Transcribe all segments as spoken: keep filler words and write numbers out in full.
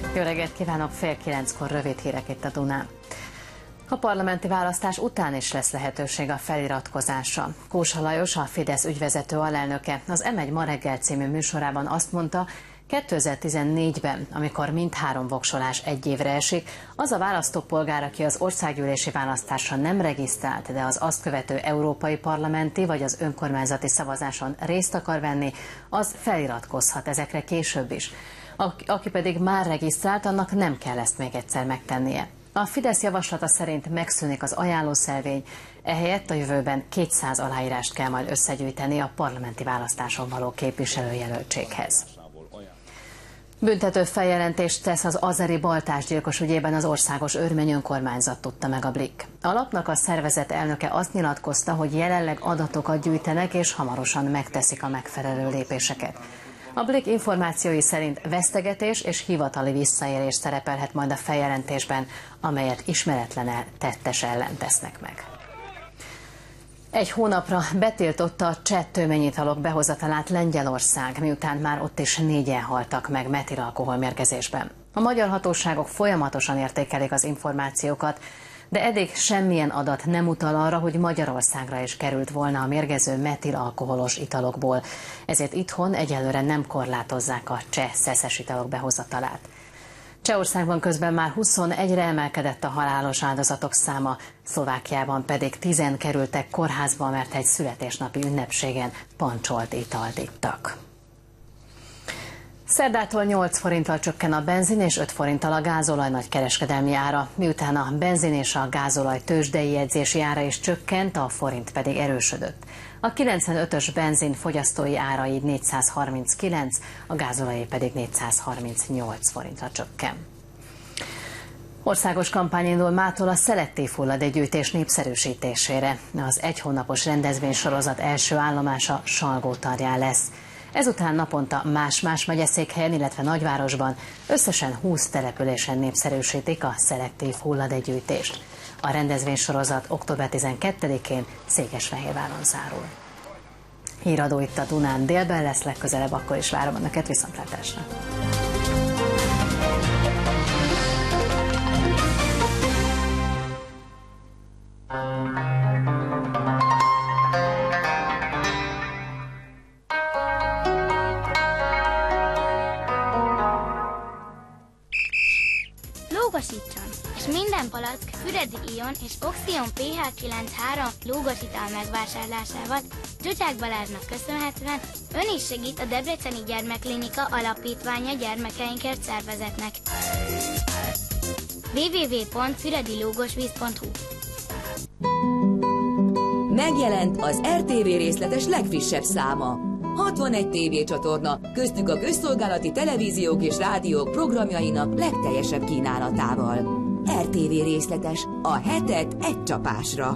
Jó reggelt kívánok, fél kilenckor rövid hírek itt a Dunán. A parlamenti választás után is lesz lehetőség a feliratkozásra. Kósa Lajos, a Fidesz ügyvezető alelnöke az em egy ma reggel című műsorában azt mondta, kétezer-tizennégyben, amikor mindhárom voksolás egy évre esik, az a választópolgár, aki az országgyűlési választásra nem regisztrált, de az azt követő európai parlamenti vagy az önkormányzati szavazáson részt akar venni, az feliratkozhat ezekre később is. Aki pedig már regisztrált, annak nem kell ezt még egyszer megtennie. A Fidesz javaslata szerint megszűnik az ajánlószervény, ehelyett a jövőben kétszáz aláírást kell majd összegyűjteni a parlamenti választáson való képviselőjelöltséghez. Büntető feljelentést tesz az azeri baltásgyilkos ügyében az Országos Örmény Önkormányzat, tudta meg a Blik. A lapnak a szervezet elnöke azt nyilatkozta, hogy jelenleg adatokat gyűjtenek és hamarosan megteszik a megfelelő lépéseket. A Blik információi szerint vesztegetés és hivatali visszaélés szerepelhet majd a feljelentésben, amelyet ismeretlen tettes ellen tesznek meg. Egy hónapra betiltotta a cseh tőményitalok behozatalát Lengyelország, miután már ott is négyen haltak meg metilalkoholmérgezésben. A magyar hatóságok folyamatosan értékelik az információkat, de eddig semmilyen adat nem utal arra, hogy Magyarországra is került volna a mérgező metilalkoholos italokból. Ezért itthon egyelőre nem korlátozzák a cseh szeszes italok behozatalát. Csehországban közben már huszonegyre emelkedett a halálos áldozatok száma, Szlovákiában pedig tízen kerültek kórházba, mert egy születésnapi ünnepségen pancsolt italt ittak. Szerdától nyolc forinttal csökken a benzin és öt forinttal a gázolaj nagykereskedelmi ára. Miután a benzin és a gázolaj tőzsdei jegyzési ára is csökkent, a forint pedig erősödött. A kilencvenötös benzin fogyasztói ára így négyszázharminckilenc, a gázolajé pedig négyszázharmincnyolc forintra csökken. Országos kampány indul mától a szelektív hulladékgyűjtés népszerűsítésére. Az egy hónapos rendezvénysorozat első állomása Salgótarján lesz. Ezután naponta más-más megyeszékhelyen, illetve nagyvárosban összesen húsz településen népszerűsítik a szelektív hulladékgyűjtést. A rendezvénysorozat október tizenkettedikén Székesfehérváron zárul. Híradó itt a Dunán, délben lesz legközelebb, akkor is várom önöket, viszontlátásra! Lógosítson! És minden palack füredi ion és oxion pé há kilenc három lúgosital megvásárlásával Zsuzsák Balázsnak köszönhetően ön is segít a Debreceni Gyermekklinika Alapítványa gyermekeinkért szervezetnek. double-u double-u double-u pont füredilógosvíz pont hu Megjelent az er té vé részletes legfrissebb száma. hatvanegy tévécsatorna, köztük a közszolgálati televíziók és rádiók programjainak legteljesebb kínálatával. er té vé részletes, a hetet egy csapásra.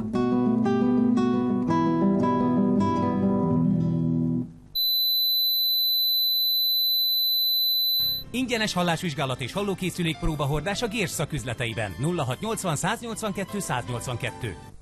Ingyenes hallásvizsgálat és hallókészülék próbahordás a Gérsz szaküzleteiben. nulla hat nyolcvan száznyolcvankettő száznyolcvankettő.